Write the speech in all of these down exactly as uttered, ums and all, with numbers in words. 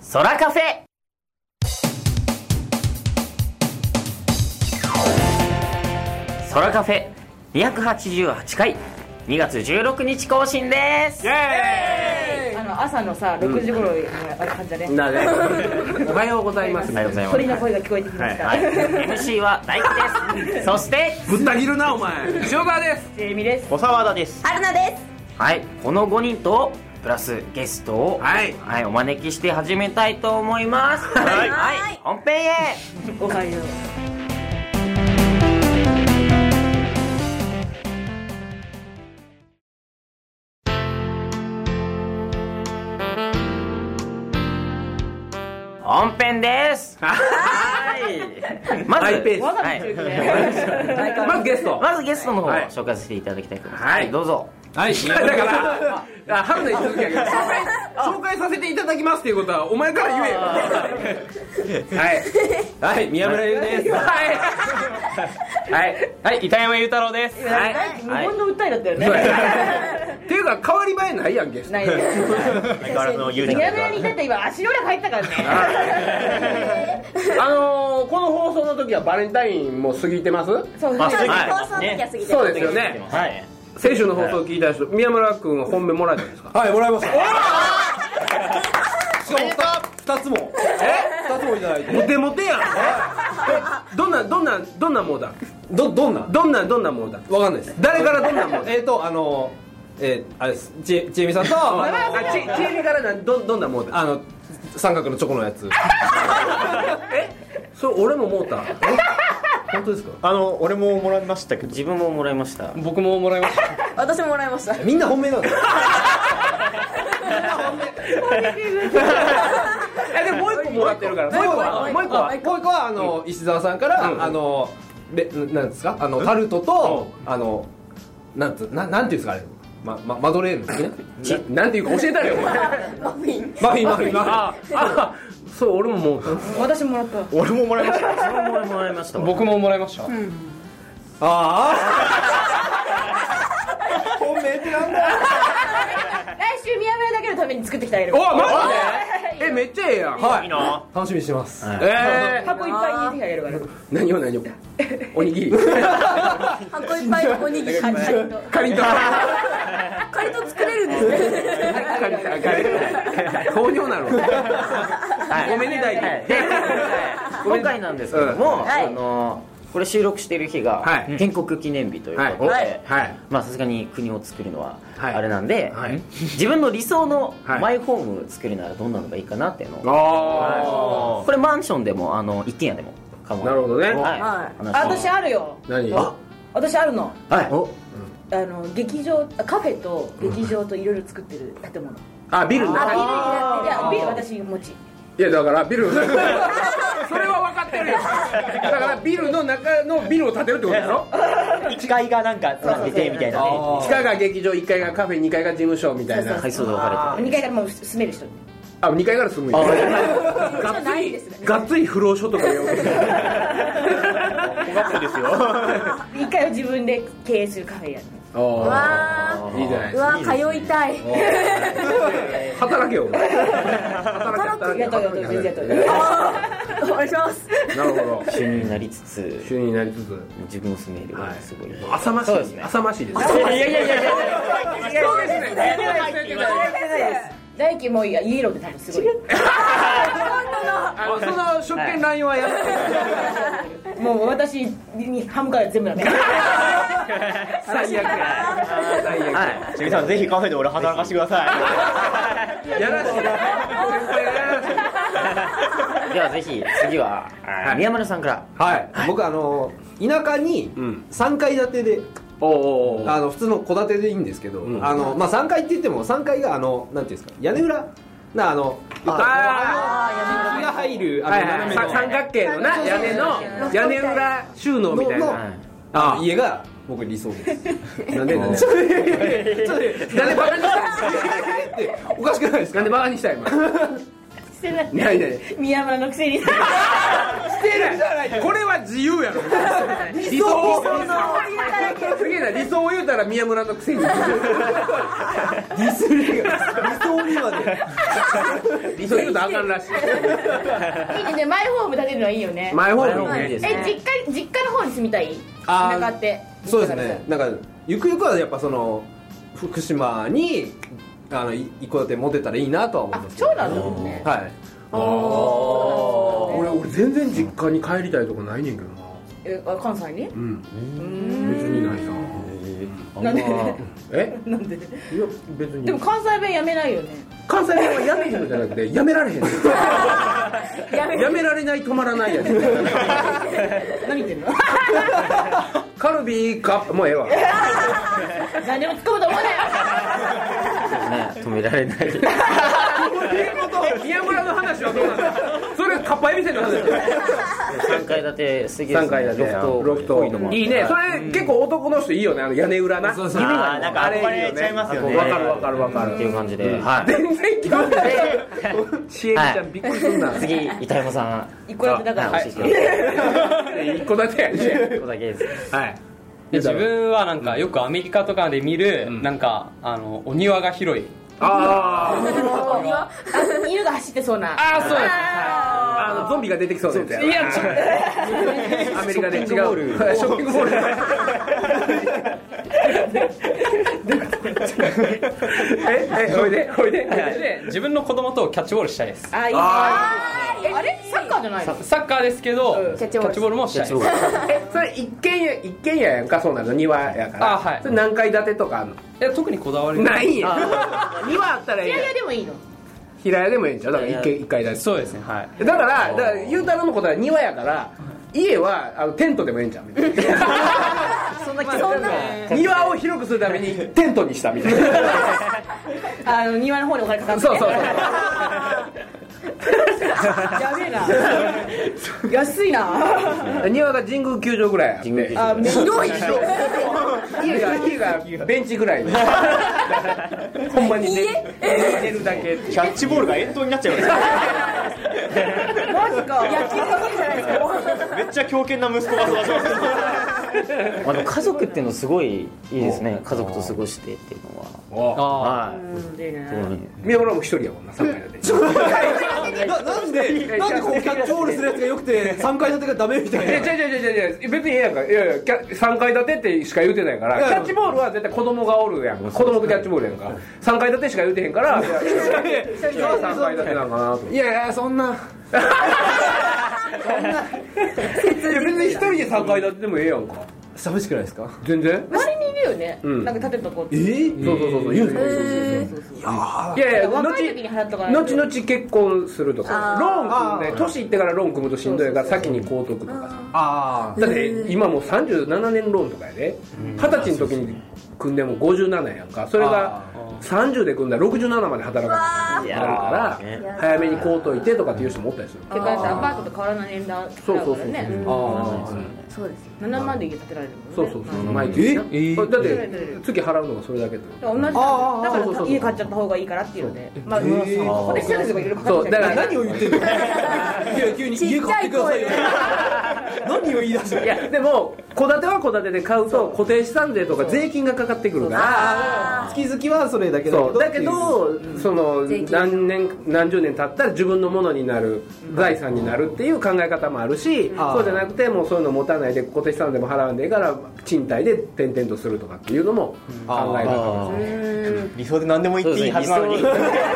空カフェ。空カフェにひゃくはちじゅうはちかい、にがつじゅうろくにち更新です。イエーイ。あの朝のさろくじ頃のあれ感じだね。 なね。おはようございます。 おはようございます。 鳥の声が聞こえてきました。 はいはい、エムシー は大輝です。そしてぶった切るなお前。塩川です。 えみです。 小沢田です。 春菜です。 はい、このごにんとプラスゲストを、 はいはい、お招きして始めたいと思います。はい、はい、本編へ。 おはよう。 本編です。はい。まず、 ハイペースわざと言うね。 まずゲスト。 まずゲストの方をはい紹介させていただきたいと思います。 はいはい、どうぞ。 はい。だからあ春菜言った時やけど紹介紹介させていただきますっていうことはお前から言えよ。はいはい宮村優です。はいはいはい、板山裕太郎です。 はい。 無言の訴えだったよね。 っていうか変わり映えないやんゲスト。 ないね。 相変わらずの優じゃない宮村にだって今足の裏入ったからね。 あのーこの放送の時はバレンタインも過ぎてます？ そうあ、 そう。 はい放送の時は過ぎてる。 そうですよね。 はい。 先週の放送を聞いた人、宮村君は本命もらえたんですか？ はい、もらいました。しかも二つも。え？二つもいただいて。 モテモテやん。どんなどんなどんなモーダン？ どどんな？ どんなどんなモーダン？ わかんないです。 誰からどんなモーダン？ えっとあのえーあれですちえちえみさんとああちちえみからなどどんなモーダン？ のあの三角のチョコのやつ。 え？それ俺もモーター？ 本当ですか？ あの俺ももらいましたけど。 自分ももらいました。 僕ももらいました。 私ももらいました。 みんな本命なんですよ。 えでももう一個もらってるから。もう一個はもう一個はもう一個はあの石澤さんからうんあのでなんですかあのタルトとあのなんつななんていうんですかあれままマドレーヌですね。 ななんていうか教えたらよ。 マフィン。 マフィンマフィンマフィン。 ああそう俺もモーター。 私もらった。 俺ももらいました。 自分ももらいましたわ。 僕ももらいました。ああ。本命ってなんだ。 来週宮村だけのために作ってきてあげる。 おマジで？えめっちゃええやん。 はいいな。 楽しみにしてます。 はいえー箱いっぱい入れてきてあげるから。 何を何をおにぎり。 箱いっぱいおにぎり。 カリと。 カリとカリと作れるんですね。 カリとカリと糖尿なの。 はいごめんね大輝。 で今回なんですけども、 うんはいあのこれ収録している日がはい建国記念日ということで、 はいはいまあさすがに国を作るのははいあれなんで、 はい自分の理想のはいマイホーム作るならどんなのがいいかなっていうのを、 あこれマンションでもあの一軒家でも構わなるほどねはい、 はい話あ私あるよ。 何？ 私あるの。 はいおあの劇場カフェと劇場といろいろ作ってる建物。 あビルのあビルに中なっていやビル私持ち。 いやだからビルそれは分かってるよ。だからビルの中のビルを建てるってことだろ。 いっかいがなんかつなっててみたいなね。 地下が劇場、いっかいがカフェ、にかいが事務所みたいな。 階層で分かれてにかいからもう住める人。 あ、にかいから住むんや。がっつりないですね。 がっつり不労所とかよ。 小学校ですよ。 いっかいは自分で経営するカフェやる。 うわいいじゃないー。うわー通いたい。 働けよ。働け働けやっとやっと全然やっとやっお願いします。 なるほど。 収入になりつつ収入になりつつ。 自分を住める、 はいすごい浅ましい。 そうですね浅ましいです。 いやいやいやいやそうですね。 大輝もうイエローで多分すごい。 あのその職権乱用はやめて。 もう私にハムから全部だね。 最悪や。最悪。 はいちみさんぜひカフェで俺働かせてくださやらしい。先輩やらしい。 ではぜひ次は、 はい宮村さんから。 はい。僕あの田舎にうんさんかい建てで。 おおお。 あの普通の戸建てでいいんですけど、 うんあのまあさんがいって言ってもさんがいがあのなんていうんですか屋根裏なあのあ日が入るあのはいはい。 斜めの三角形のな屋根の屋根裏収納みたいのな。 あ家が僕理想です。 なんでなんで。ちょっとなんでバカにしたい。 おかしくないですか？ なんでバカにしたい今。 してない。 ないない。 宮村のくせに。 失るじゃないこれは自由やろ理想をすげえな理想を言うたら宮村のくせにディスりが理想にまで理想言うとあかんらしいいいねマイホーム建てるのはいいよねマイホームねえ実家実家の方に住みたい田舎ってそうですねなんかゆくゆくはやっぱその福島にあの一戸建て持てたらいいなとは思いますそうなんだもんねはいあ俺俺全然実家に帰りたいとかないねんけどなえ関西にうん別にないさなんでえなんでいや別にでも関西弁やめないよね関西弁はやめへんのじゃなくてやめられへんやめられない止まらないやつ何言ってんのカルビーカップもうええわ何でも突っ込むと思うなよね止められない宮村の話はどうなんだそれカッパエビセンの話さんかい建て素敵ですねさんかい建てロフトロフトいいねそれ結構男の人いいよねあの屋根裏なそうそう夢があーなんか憧れちゃいますよねわかるわかるわかるっていう感じではい全然興味ないしえみちゃんびっくりすんな次板山さん一個だけだからはい教えてください一個だけやね一個だけですはいで自分はなんかよくアメリカとかで見るなんかあのお庭が広いああ犬が走ってそうなああそうですああのゾンビが出てきそうなやつやいやちょアメリカで違うショッピングモールええおいでおいでで自分の子供とキャッチボールしたいですあいいねあれサッカーじゃないのサッカーですけどキャッチボールもしたいですえそれ一軒家一軒家やんかそうなの庭やからあはいそれ何階建てとかあんのいや特にこだわりないんや庭あったらええいやいやんやでもいいの平屋でもええんちゃうだから一軒一階建てそうですねはいだからだからゆうたろうのことは庭やから家はあのテントでもええんちゃうみたいなそんなそんな庭を広くするためにテントにしたみたいなあの庭の方にお金かかってそうそうそうやべえな安いな庭が神宮球場ぐらいあってあ広いでしょ家が家がベンチぐらいほんまにね寝るだけキャッチボールが遠投になっちゃいますマジか野球できるじゃないですかめっちゃ強肩な息子が育ちますあの家族っていうのすごいいいですね家族と過ごしてっていうのはあはいうんいいね宮村も一人やもんなさんかい建てななんでなんでこうキャッチボールするやつがよくてさんかい建てがダメみたいないや違う違う違う違う別にええやんかいやいやキャさんかい建てってしか言うてないからキャッチボールは絶対子供がおるやん子供とキャッチボールやんかさんかい建てしか言うてへんからいやいやさんかい建てなんかなといやいやそんないや別に一人でさんかい建てでもええやんか寂しくないですか全然周りにいるよねうんなんか建てとこってえーそうそうそうそう言うんですよいやいや若い時に払っとかないと後々結婚するとかローン組んで年いってからローン組むとしんどいから先に買うとくとかさあだって今もうさんじゅうななねんローンとかやで二十歳の時に組んでもごじゅうななやんかそれがさんじゅうで組んだらろくじゅうななまで働かなくなるから早めに買うといてとかっていう人もおったりする結構アパートと変わらない値段そうそうそうそうねあそうですななまんで家建てられるもんねそうそうそう毎月なええだって月払うのがそれだけって同じだから家買っちゃった方がいいからっていうのでまあここでしたらいろいろかかそうだからってきたり何を言ってんのいや急に家買ってくださいよ何を言い出すのいやでも戸建ては戸建てで買うと固定資産税とか税金がかかってくるから月々はそれだけだけどそうだけどその何年何十年経ったら自分のものになる財産になるっていう考え方もあるしそうじゃなくてもうそういうの持たないで固定資産税も払わんでいいから賃貸で転々とするとかっていうのも考え方ですね理想で何でも言っていいはずなのにい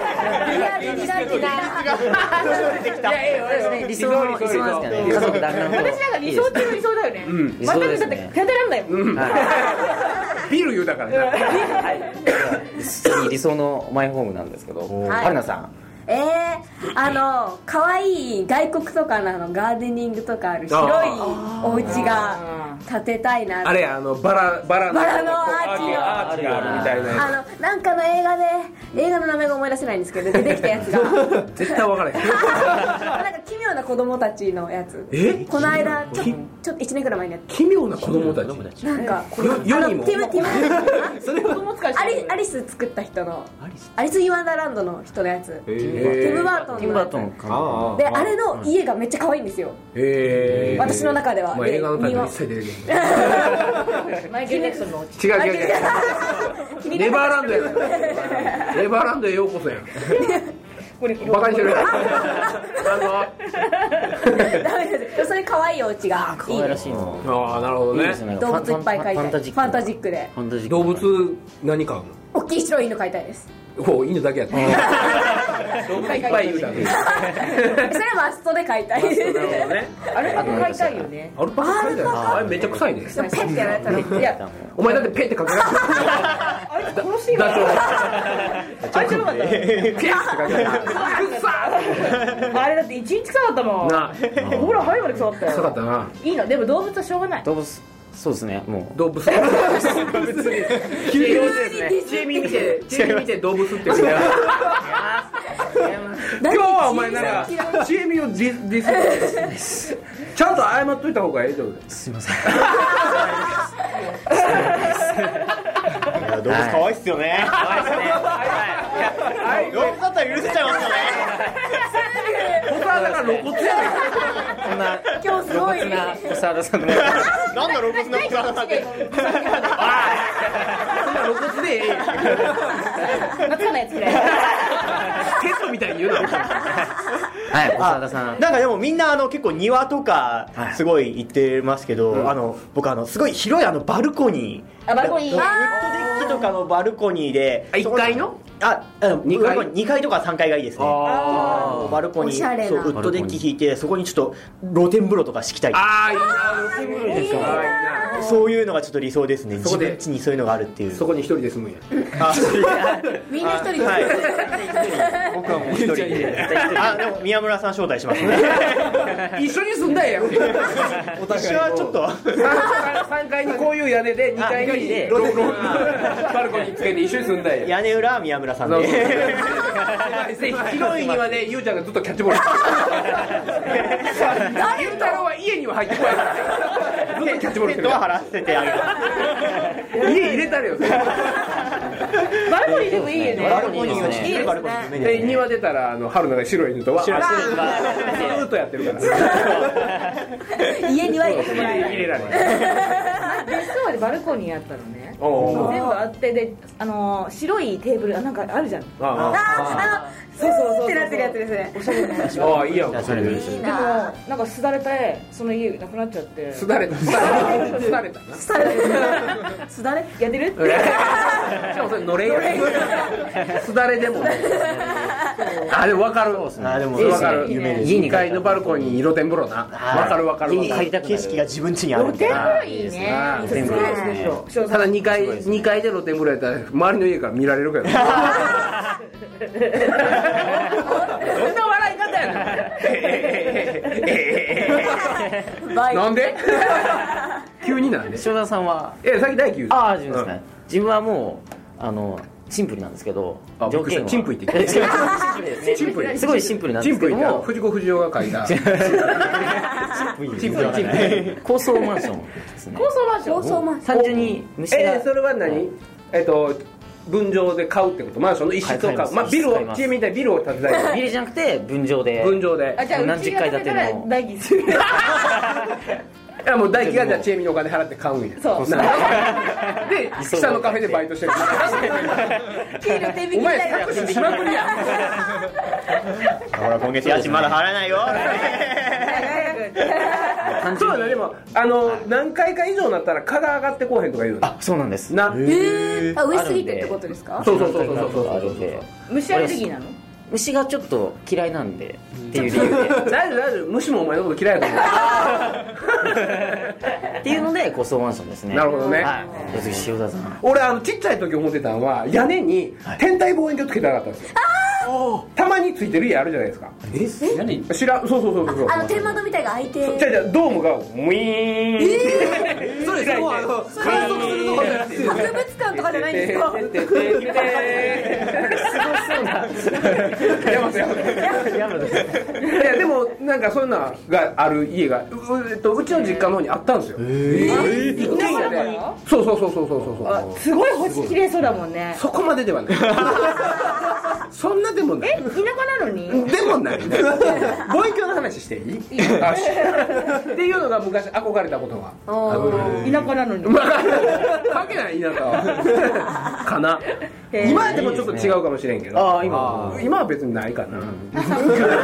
や理想の理想なんですかね家族団らんと私なんか理想っていう理想だよねん全くだって建てらんないもんビル言うだからね次理想のマイホームなんですけど春菜さんえー、あの可愛い外国とかのあのガーデニングとかある広いお家が建てたいなって。 あれあのバラバラのバラのアーチのアーチがあるみたいなやあのなんかの映画で映画の名前が思い出せないんですけど出てきたやつがつ絶対分からへんなんか奇妙な子供たちのやつ。 えこの間ちょちょっといちねんくらい前にやって奇妙な子供たちなんか世にもティムティムそれはアリアリス作った人のアリス・イン・ワンダーランドの人のやつ、 ティム・バートンのティム・バートンかあであれの家がめっちゃ可愛いんですよ。 へー私の中ではまあ、 で映画のタイトル一切出てけへんマイケル・ジャクソンの違う違う違うネバーランドやネバーランドへようこそやこれバカにしてるダメですそれ可愛いお家がいい可愛らしいのああなるほどねいいですね。 動物いっぱい飼いたいファンタジックファンタジックでファンタジック動物何飼うの大きい白い犬飼いたいです。 こう犬だけやった動物いっぱいいるだけそれマストで飼いたいなるほどねあれ飼いたいよね。 アルパカ臭いだよあれめっちゃ臭いねペッてやられたらいやお前だってペってかけられてあいつ殺していいからあれじゃなかったペってかけられてあれだって一日臭かったもんなほら肺まで臭かったよ臭かったないいのでも動物はしょうがない動物そうですねもう動物急にチェミ見てチェミ見て動物って言う今日はお前なんかチェミをディディスちゃんと謝っといた方がいいと思うすいません動物可愛いっすよね可愛いですねはい動物だったら許せちゃいますよね僕はだから露骨やねんこんな今日すごい露骨な小沢田さんのなんだ露骨な小沢さんってそんな露骨でええやん懐かないやつくらいテストみたいに言うなはい小沢田さんなんかでもみんなあの結構庭とかすごい行ってますけど、あの僕あのすごい広いあのバルコニーあバルコニーウッドデッキとかのバルコニーでいっかいのああのにかいにかいとかさんかいがいいですねあバルコニおしゃれなーそうウッドデッキ引いてそこにちょっと露天風呂とか敷きたいああいいな露天風呂ですかああいいなそういうのがちょっと理想ですねそこで自分家にそういうのがあるっていうそこに一人で住むんやあみんな一人ではい僕はもう一人であでも宮村さん招待しますね一緒に住んだんやん私はちょっとさんがいにこういう屋根でにかいにロロバルコニーつけて一緒に住んだんや屋根裏は宮村さんで広い庭でゆうちゃんがずっとキャッチボールゆうたろうは家には入ってこないずっとキャッチボールしてるテントは張らせてあげる家入れたれよバルコニーでもいいよねバルコニーはちっちゃいバルコニーの目で庭出たらあの春菜が白い犬とはずーっとやってるから家には入れてもらえない入れられない別荘までバルコニーあったのねおー全部あってであのー白いテーブルあなんかあるじゃんあああそうそうそうってなってるやつですねおしゃれなやつあああいいやんそれでいいでもななんかすだれてその家なくなっちゃってすだれたすだれたなすだれすだれやってるしかもそれのれんやすだれでもあでも分かるあでも分かる夢ですにかいのバルコニーに露天風呂な分かる分かる家に帰りたくなる景色が自分家にあるみたいな露天風呂いいねあー露天風呂ですねただにかいにかいで露天風呂やったら周りの家から見られるからどんな笑い方やバイななんで急になんで塩田さんはえさっき大輝言うああ自分ですね自分はもうあのシンプルなんですけどあ条件はチンプイって言ってシンプルですねチンプイすごいシンプルなんチンプイってですけども藤子不二雄が書いたチンプイチンプイ高層マンションですね高層マンション高層マンション単純に虫がえーそれは何えっと分譲で買うってことマンションの一室を買う、 はいまあ、ビルを買いますチームみたいにビルを建てたいビルじゃなくて分譲で分譲であじゃあ何十階建てのうちが建てたら代金するいやもう大輝がじゃあチームにお金払って買うんやそうなで下のカフェでバイトしてる給料天引きお前みたいな搾取しまくりやほら今月家賃まだ払えないよ単純にそうだねでもあの何回か以上になったら蚊が上がってこうへんとか言うのあそうなんですなえーあ上すぎてってことですかそうそうそうそうそうあるんで虫アレルギーなの虫がちょっと嫌いなんでっていう理由で大丈夫大丈夫虫もお前のこと嫌いだと思っていうので高層マンションですねなるほどねはい次塩田さんう俺あのちっちゃい時思ってたのは屋根に天体望遠鏡つけたかったんですよたまについてる家あるじゃないですか。 え何知らん、そうそうそうそう。 あの天窓みたいが開いてじゃあじゃあドームがウィーンってそれそこはあの観測するとこじゃなくて博物館とかじゃないんですか。 すごそうなヤマトヤマトヤマトいやでもなんかそういうのがある家が う, う, えっと、うちの実家の方にあったんですよ。え一軒家でそうそうそうそうそうそうそうすごい星綺麗そうだもんね。 そこまでではないそんなでもない。 え、田舎なのにでもない望遠鏡の話していい？いいあっていうのが昔憧れたことが田舎なのに関係ない田舎はかな。今はでもちょっと違うかもしれんけど、 ああ今今は別にないかな。 なんか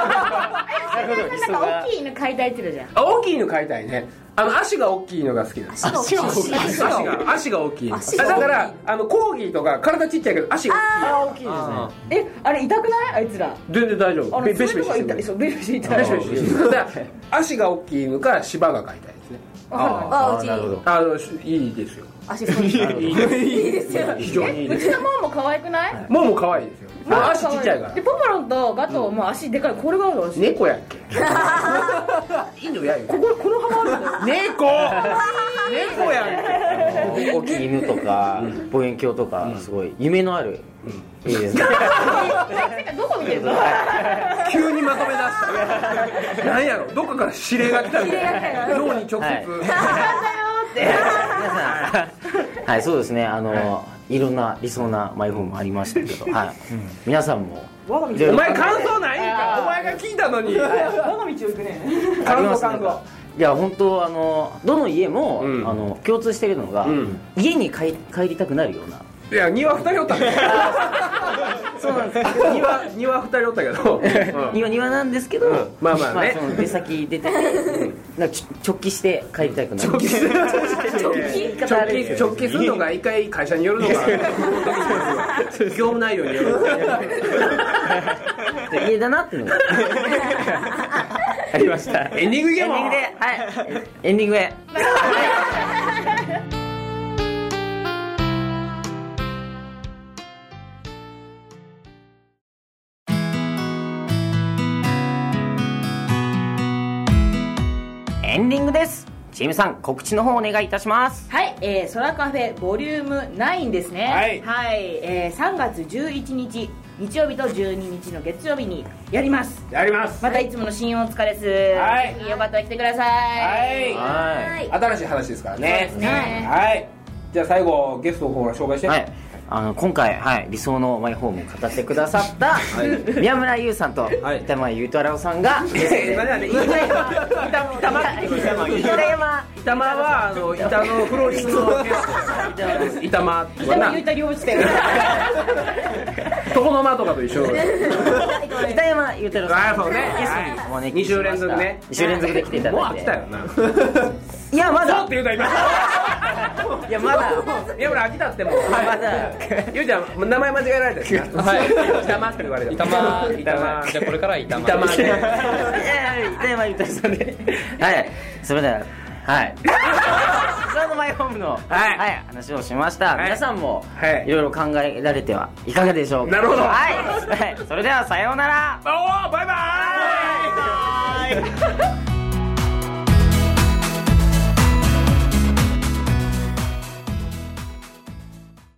大きい犬飼いたいって言うじゃん。 あ、大きい犬飼いたいね。あの足が大きいのが好きです。 足が大きい足が足が大きい。あ足が大きいだからあのコーギーとか体ちっちゃいけど足が大きい。 大きいですね。え、あれ痛くない？あいつら。 全然大丈夫。 あのベシベシそういうとこしてる。 痛い。そうベシベシ痛い。 ベシベシしてる。だから足が大きい犬か芝が飼いたいですね。 あ、うちなるほど。 あのいいですよ。 足太い。 いいですよ。非常にいいです。 うちのモンも可愛くない？ もうも可愛いですよ。もう足ちっちゃいからで。ポポロンとガトーも足でかい。これがある足。 猫やっけ？犬やよ。 こここの幅あるんだよ。 猫。猫やんけ。 大きい犬とか望遠鏡とかすごい夢のあるいいですね。 どこ見てるの？ 急にまとめ出した。なんやろ。どっかから指令が来たみたいな。脳に直接。 皆さんはいそうですねあのいろんな理想なマイホームありましたけど、はい皆さんもお前感想ないんか。お前が聞いたのに。 我が道を行くね。 感想あります感想。 いや本当あのどの家も、 うんあの共通しているのが、 うん家に帰帰りたくなるような。 いや庭二人おったね。 そうなんです庭庭二人おったけど。 庭庭なんですけど、 うんまあまあねその出先出ててなんかちょ直帰して帰りたくなる。 直帰する。 直帰直帰直帰するのが一回会社によるのが業務内容による。 家だなっていうのがありました。 エンディングゲーム。 エンディングではいエンディングへ。エンディングです。チームさん告知の方お願いいたします。 はい、えー、ソラカフェボリュームナインですね。 はいはいえー、さんがつじゅういちにち日曜日とじゅうににちの月曜日にやります。 やります。 またいつもの新大塚です。 はいぜひよかったら来てください。 はい。 はい新しい話ですからね。 そうですねはい。じゃあ最後ゲストを紹介して。 はい、あの今回、はい、理想のマイホームを語ってくださった宮村優さんとはい板前裕太郎さんがえー、何なんで板山板間って言うから板山板間はあの板のフローリングのゲスト板間ってでも言うたり落ちてる。 床の間とかと一緒。 板山裕太郎さんあそうねゲストにお招き二週連続ね。 に週連続で来ていたもうだいて飽きたよな。 いやまだそうって言うた今。 いやまだ宮村飽きたってもう。 まだゆうちゃん名前間違えられたよな。 はい板間って言われた。 板間板間。 じゃあこれからは板間板間ね。 いやいや板山裕太郎さんではいそれでははい理想のマイホームの、 はいはい、話をしました、 はい皆さんも、 はいいろいろ考えられてはいかがでしょうか。 なるほどはい、はい、それではさようなら。 おーバイバーイ。